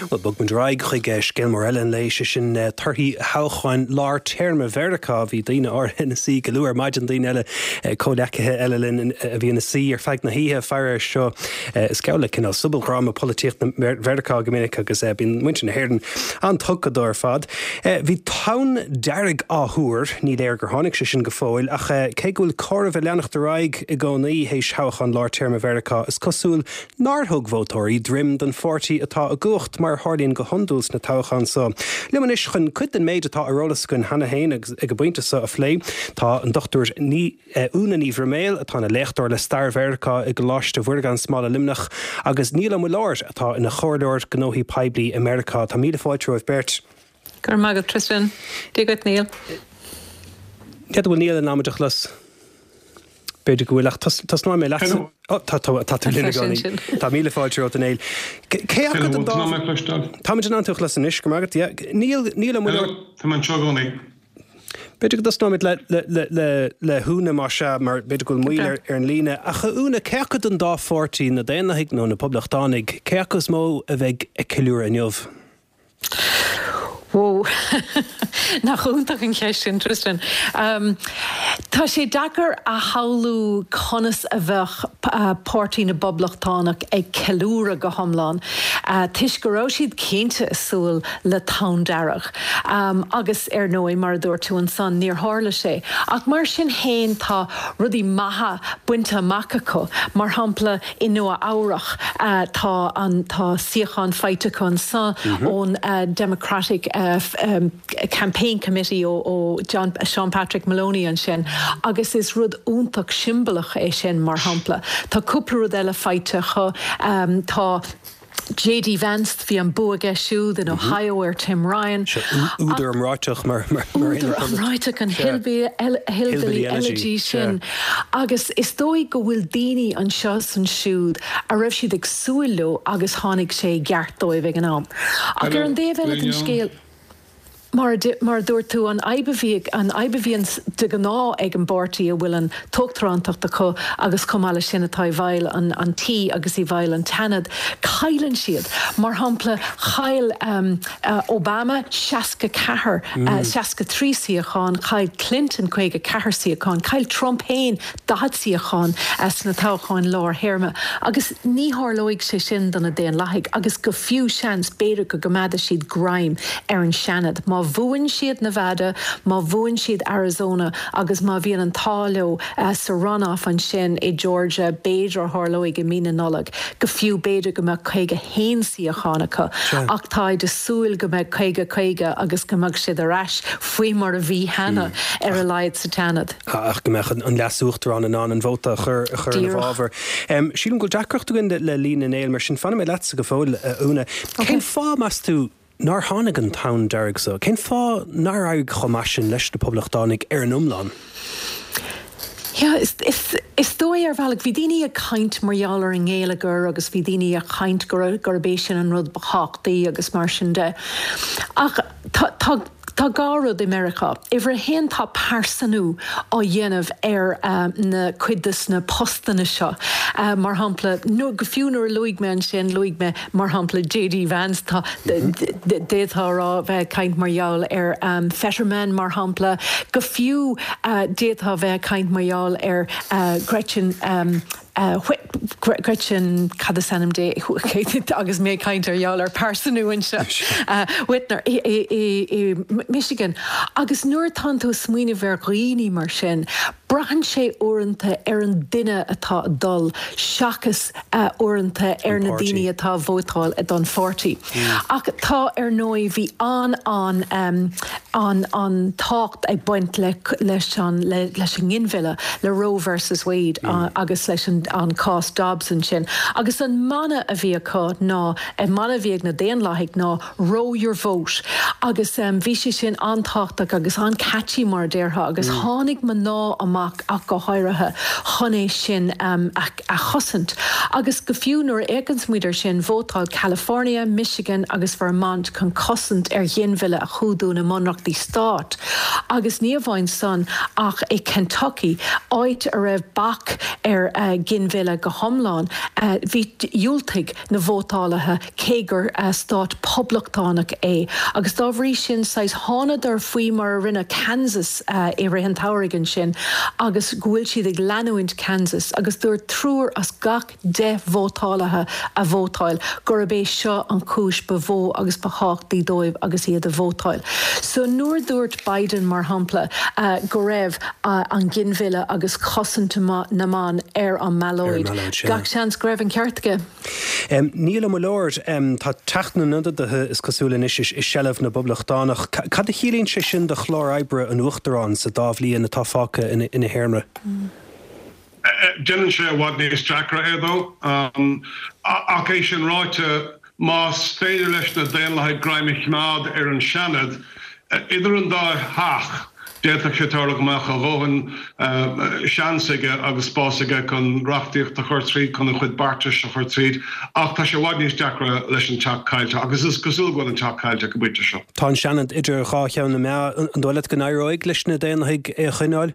Well, bug man draig chuig Gilmore Ellen leish sin 30 hauchain lár terme verdeca hí daine or in sí galúar maidin daine eile códecathe eile linn a bhí na sí ar feig na híthe fear seo scaula cinál subalgrama politíocht na verdeca gomininic agus bín muinte na héirden an tugador fad. Bhí town deirg áthúr ní léir gur tháinig sin go fóil ach cé gúil choramh leanach de raig i gcónaí hééis hauchain lár terme verdeca is cosúil nárthug vótóirí drim den 40 atá a gucht mar hálíonn go hondúils na táchan so. Liman is chun cuid an méid atá arólas gon hana héin ag go buinte sa a phlé tá an dochtúir úna ní verméil atá na lechtúir le star verdeca ag láiste bhuiir gan smála limnach agus níla mu láir atá ina chóirleir gnóthaí peblií America tá míle fáilteoibh bert. Gur magad Tristan, dígad Níl. Get bhfuil Níl an náideach las. Beidir go bhfuil tas ná mé lesan. Tá lína gáí. Tá míle fáilteoibh an éil. Cé agad an dá? Tá muid an antuach las an isch go magad. Níl am Tá man teagónaí. Beidir go dasnáid le húna mar se mar beidir go muoir ar an lína a chaúna ceachad an dá 40 na déanaigh nó na poblachtánig ceachas mó a bheith ceiliúr a neomh. Whoa, nach chuúntaach an cheist sin Tristan. Tá sé dagar a haulú conas a bheith pártaí na boblachtánaach ag ceiliúra go thomláin. Tis go raibh siad cinnte súil le town dearach. Agus ar nói mar dúir tú an san níor tharla sé. Ach mar sin héin tá rudí maithe buinte macaco mar hampla in nua áireach tá siochan feitecán san ón Democratic campaign committee o Sean Patrick Maloney an sin agus is rud úntaach simballach é sin mar hampla. Tá cúpla rud eile feitecha tá J.D. Vance bhí an buaige siúd in Ohio ar Tim Ryan. Údar am ráiteach mar ráiteach an Hillbilly Elegy sin. Agus is dóigh go bhfuil daoine an seo san siúd a raibh siad ag súillú agus tháinig sé geartdóibh ag an am. Ach ar an déobh eile an scéal mar dúir tú an aibehíon de gná ag an bortaí a bhfuil an tugtarántacht acu agus cumála sinna tá bhail an tí agus í bhail an tanad chailann siad mar hampla chail Obama 64 63 síocháin chail Clinton 54 síocháin chail Trump héin 10 síocháin na tácháin lár héirme agus ní tharlóigh sé sin donna déan laigh agus go fiú seans beidir go gomada siad graim ar an seanad má bhuain siad Nevada, má bhuain siad Arizona agus má bhíon an táleó sa runoff an sin i Georgia beidir tharlóigh i mína nolag go fiú beidir go mbeadh chuige héinsaí a chánacha ach tá de súil go mbeadh chuige agus go mbeadh siad a rais faoi mar a bhí hena ar a laid sa tanad. Ach go mbeadh an leasúachtar an an bhóta chur na bhábhar. Sílim go deacrocht tú le lína éil mar sin fanna mé leatsa go fóil úna. Cén fá mas tú nar tháinig an town deirg so. Cén fá nar aig chomásin leis de poblachtánig ar an umlán? Ja, is dói ar bhealach bhí daoine a chaint marall ar an ggéalagar agus bhí daoine a chaint gurbéis sin an rud bachachtaí agus mar sin de. Ach tá gárad America, ifir hen tá persanú á dhéanamh ar na cuidas na postanna seo. Mar hampla, nó go fiúnar luig me an sin, luig me mar hampla J.D. Vance tá détá rá bheith caint marall ar Fetterman mar hampla, go fiú détá bheith caint marall ar Gretchen Cadasanam de agus mé kainter jaler persanúin se Whitner Michigan agus nuair tanto smuoine bhar rií mar sin brahan sé orintanta ar an duine atá dul seachas orintanta ar na daoine atá bhótáil a don 40 ach tá ar nói bhí an tácht ag buint leis an ghinmhile le Roe versus Wade agus leis an Cás Dobbs an sin agus an mana a bhí acu ná mana bhíag na déan laigh ná row your vote agus bhí sé sin antáchtach agus an catchy mar déirtha agus tháinig man ná am amach ach go háirithe choné sin a chosint. Agus go fiúnar éigans muidir sin vótáil California, Michigan agus Vermont chun cosint ghinmhile a chúdú na monarchtaí stát. Agus níomhhain son ach i Kentucky áit a raibh bach ghinmhile go thomláin bhí dúiltigh na vótálathe cégur stát poblachtánaach agus dá bhrí sin sais tháinig ar faoi mar rinne Kansas i rihan táirigan sin agus gúil siad ag leanúint Kansas agus dúir trúr as gach de vótálathe a vótáil gur bé seo an cúis ba bhó agus ba háchtaí dóibh agus iad a vótáil. So nuair dúirt Biden mar hampla go raibh an ghinmhile agus cosanta naman an malóid. Gach seans go raibh an ceartge. Níl am Lord tá teachna nudathe is cosúla is sellh na bublachtánaach. Cad a chiílíonn sé sin de chlár ebre an uachtarrán sa dábhlíon na táfáca ina héirme. Jennen sé wat níos Jackra édó ach é sin ráite más féidir leis na déanlaigh graimich mád an seanad idir an dá haach déach sé tarlach meach a bhóhan seansaige agus spásaige chun rachtíocht a chuir tríd chun a chud bartas a chuir tríd ach tá sé bhaid níos Jackra leis an teachcailte agus is cosúil go an teachcailte go buite seo. Tá seanad idir chácheann na mea an dóilead go éireoig leis na déanlaigh chuineáil?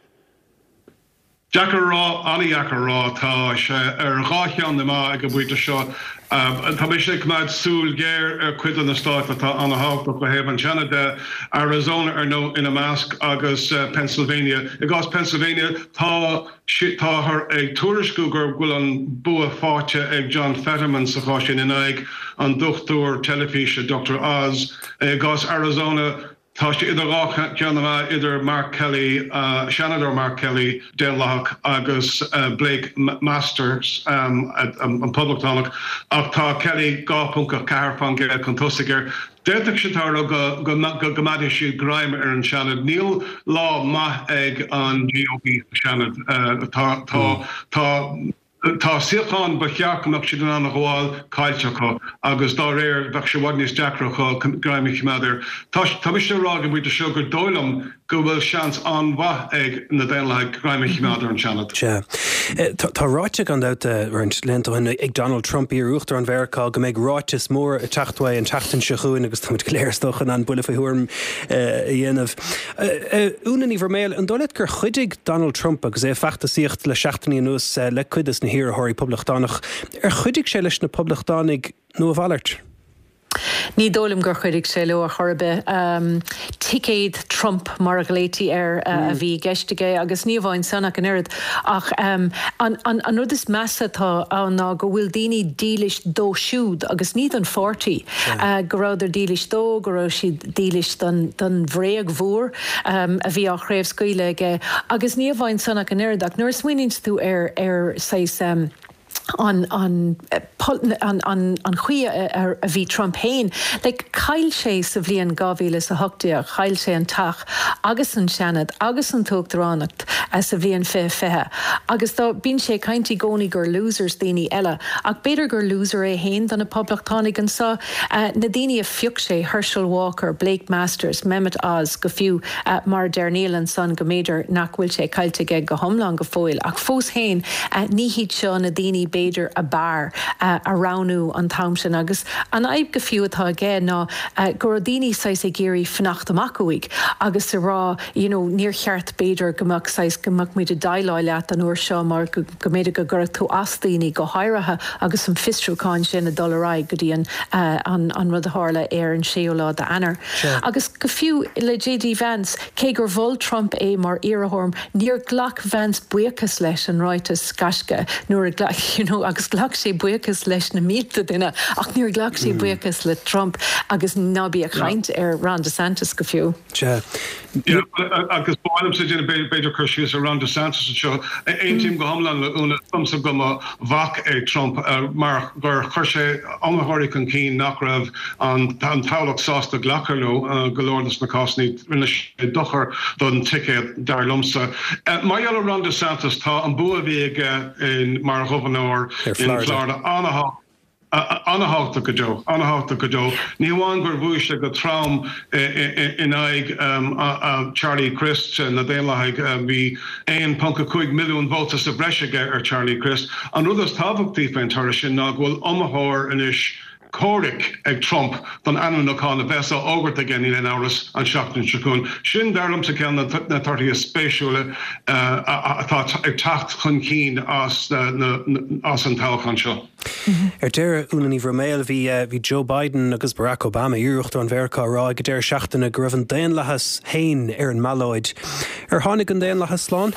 Jackar rá, Annie Jackar rá, tá sé gácheann na má ag go buite seo. Tá mé sé cumad súil géir cuid an na stát atá an hácht go héh an Canada, Arizona nó ina Másc agus Pennsylvania. I gás Pennsylvania tá th ag tuairisciú gur bhfuil an bua fáte ag John Fetterman sa chá sin in ag an dochtúir telefíse Dr. Oz. Gás Arizona tá sé idir rácha ceanna idir Mark Kelly, Senator Mark Kelly, déanlaach agus Blake Masters an publictánach ach tá Kelly gápunca cearfan ge chun tosaigir. Déirteach sé tarla go maidir siad graim an seanad. Níl lá maith ag an GOP seanad. Tá siáin ba cheachach si an anna gháil caiiltecha agus dá réir bheith sé bhaid níos deachracha graimich meidir. Tá mis rá go buinte seo gur dólam go bhfuil seans an bhaith ag na déanlaigh graimich meidir an seanad. Tá ráite an rint lenta ag Donald Trump í ruachtar an bhearcá go méid ráitis mór a teachthaid an teachtain se chuúin agus tá léirstochan an bula fahuairm dhéanamh. Úna ní bhar an dóilead gur chuidig Donald Trump agus é feachtasíocht le seachtaí nús le cuidas na hir athirí poblachtánaach. Chuidig sé leis na poblachtánig nó a bhhailart? Ní dólam gur chuidig sé le a chorbe ticéad Trump mar a gléití a bhí geistigé agus níomhhain sanach an irid ach an rud is measa tá ná go bhfuil daoine dílis dó siúd agus ní an 40 go ráidir dílis dó go raibh si dílis don bhréag mhór a bhí á chréibh scaoileige agus níomhhain sanach an irid ach nuair smaoinint tú ar an chuí a bhí Trump hain, le chail sé sa bhblion 2008 chail sé an tach agus an seanad agus an tógtarránacht sa bhblion fethe. Agus tá bíonn sé caintí gcónaí gur losers daoine eile ach beidir gur loser é hain don na poblachtánaigh an sa na daoine a fiúg sé Herschel Walker, Blake Masters, Mehmet Oz go fiú mar Derneal an son go méidir nach bhfuil sé cailteige go thomláin go fóil ach fós hain ní hiad seo na daoine beidir a bar a ranú an tamsin agus an aib go fiútá gé ná gur daoine sais é géirí fnacht amachúig agus sa rá níor cheart beidir gomach sais gomach muid a daileáil leat an uair seo mar go méidir go gur tú asdaoine go háirithe agus an fistrúáin sin a dollaráid go dtíon an rud a hála ar an séolá de anar. Agus go fiú le JD Vance cé gur bhil Trump é mar iarthorm níor ghlach Vance buchas leis an ráitas gasca nuair agus ghlach sé buchas leis na míta duine ach níor ghlach sé buchas le Trump agus nábí a chaint ar Ron DeSantis go fiú. Agus báilm sé déanana beidir chuisiús a Ron DeSantis seo ein tíim go hamlan leúna thumsa go bhac é Trump mar gur chuir sé amthirí chun cín nach raibh an tálaach sásta ghlacharlú go leorlas na cásnaí rinne sé dochar don ticket dar lumsa. Mar eall Ron DeSantis tá an bua bhí in mar Governor in Florida anhaachta go Joe. Níháin gur bhuaiste go tram in aig Charlie Crist na déalaigh bhí 1.5 milliún vótas a breisige Charlie Crist. An rudas tábhachtí féin tar sin ná bhfuil amthóir inis Córic ag Trump don anúnaán a bheitsa águrt agin í áras an seachtain seún. Sin darlam sa cean na tartaí spéisiúla atá ag tacht chun cín as an talchan seo. Deire únaí bhméil bhí Joe Biden agus Barack Obama iúachtar an bhercha rá go déir seachtainna go raibh an déanlachas hain ar an malóid. Tháinig an déanlachas sláán?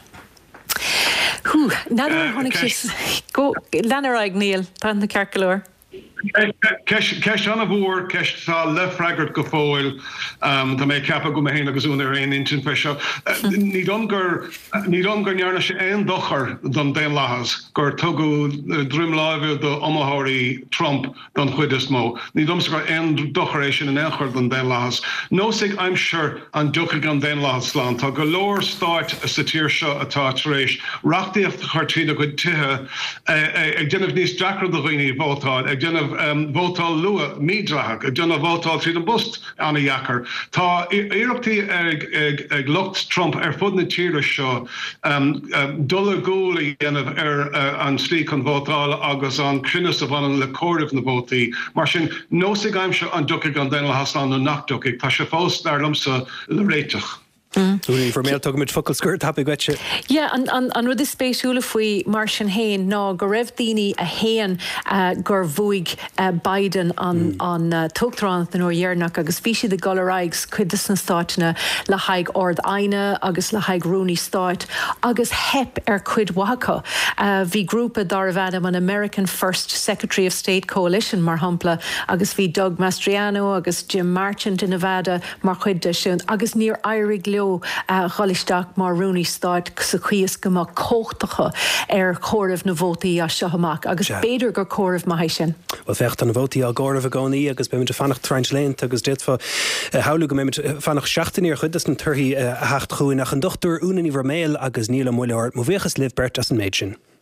Nadidir tháinig go leanaráig Níl tá na cearcalóir. Ceist anna bhór ceist tá lefreigart go fóil tá mé ceapa go héna agus úna aon intin fe seo. Ní domgur nearna sé aon dochar don déanlachas gur tugu drumláimh do amthirí Trump don chuid is mó. Ní domsa gur aon docharéis sin an éachar don déanlachas. Nósigh I'm sure an ducha an déanlachas slán. Tá go leor stáit sa tír seo atá rééis. Reachtaíocht chuirtíad go tuthe ag déanamh níos deacra do dhaoine bótáid, ag déanamh bótáil lua mídraach, ag déanamh bótáil tríd an bust anna dhheachar. Tá iireachtaí ag lucht Trump ar fud na tíre seo dul gúla dhéanamh ar an slí an bótáil agus an crinnes a bhain le cóirmh na bótaí. Mar sin nósigh aimse an ducaigh an déanlachas slán nó nachducaigh, tá sé fós darlamsa le réiteach. Únaí bhméil tugad mit focail scurt happy goite. Yeah, an rud is spéisiúla faoi mar sin héin ná go raibh daoine a héan gur bhuaig Biden an tugtarán den ódhearnach agus bhí siad de galaráigs chuidas na stáitna le haig ord aine agus le haig Rooney stáit agus hep ar chuid wacha. Bhí grúpa dar bhadam an American First Secretary of State Coalition mar hampla agus bhí Doug Mastriano agus Jim Marchant in Nevada mar chuid de sin agus níor airig leo cholisteach mar Rooney stáit sa chuíos go má cóchtacha ar chóirimh na bhótaí a seo amach agus béidir gur chóirimh maithé sin. Well fecht an bhótaí a gáirimh a gánaí agus be fannach treint léint agus déitfa hála go fannach seachtaí ar chuidas na turthaí a hecht chuin nach an dochtúr únaí bhméil agus níl muileir mo bhéchas libh bert as an méid sin.